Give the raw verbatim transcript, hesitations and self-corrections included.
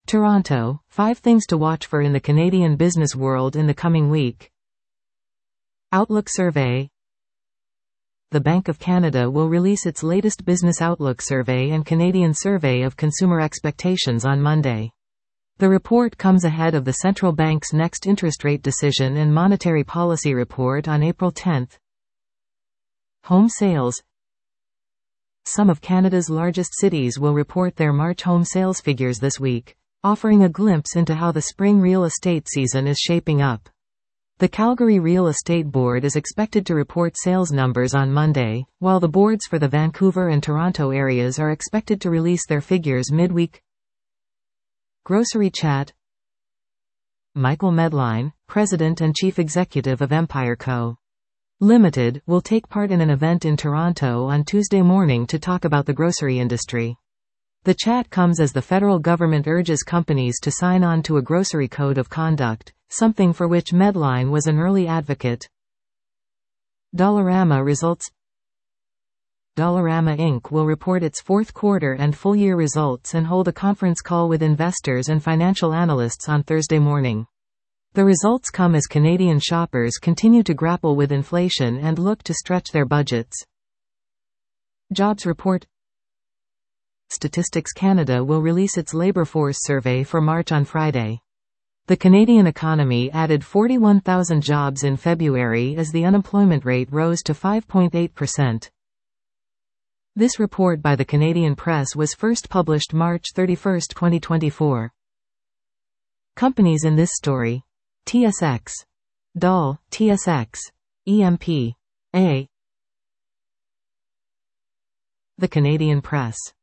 Toronto, five things to watch for in the Canadian business world in the coming week. Outlook Survey. The Bank of Canada will release its latest Business Outlook Survey and Canadian Survey of Consumer Expectations on Monday. The report comes ahead of the central bank's next interest rate decision and monetary policy report on April tenth. Home sales. Some of Canada's largest cities will report their March home sales figures this week, offering a glimpse into how the spring real estate season is shaping up. The Calgary Real Estate Board is expected to report sales numbers on Monday, while the boards for the Vancouver and Toronto areas are expected to release their figures midweek. Grocery Chat. Michael Medline, President and Chief Executive of Empire Co. Limited, will take part in an event in Toronto on Tuesday morning to talk about the grocery industry. The chat comes as the federal government urges companies to sign on to a grocery code of conduct, something for which Medline was an early advocate. Dollarama results. Dollarama Incorporated will report its fourth quarter and full-year results and hold a conference call with investors and financial analysts on Thursday morning. The results come as Canadian shoppers continue to grapple with inflation and look to stretch their budgets. Jobs report. Statistics Canada will release its labour force survey for March on Friday. The Canadian economy added forty-one thousand jobs in February as the unemployment rate rose to five point eight percent. This report by the Canadian Press was first published March thirty-first, twenty twenty-four. Companies in this story. T S X. D A L, T S X. E M P. A. The Canadian Press.